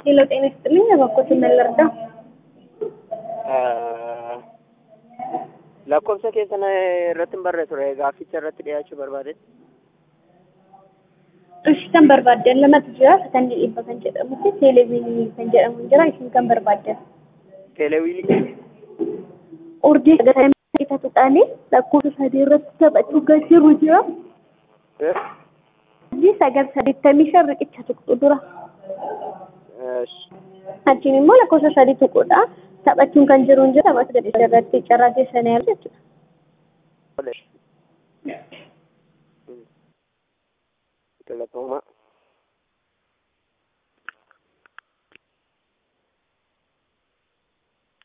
Hello, ጤና ይስጥልኝ እባክዎት ምን ልርዳ? lakkoofsa keessan irratti hin barreessu gaafficha irratti dhiyaachuu barbaade. እሺ kan barbaadan lamatu jira kan dhibba kan jedhamutti televiizyinii kan jedhamu jira isin kan barbaadan. Televiizyinii Urjii sagantaa isa tuqaanii lakkoofsa sadii irratti taphachuu kan jiru jira. Urjii sagal 85 riqicha tuqxu dura. Achiin immoo lakkoofsa sadii tuquudha. Taphachuun kan jiru jira taphata gadhiisa irratti carraa keessanii yaala jechuudha. Telefooma.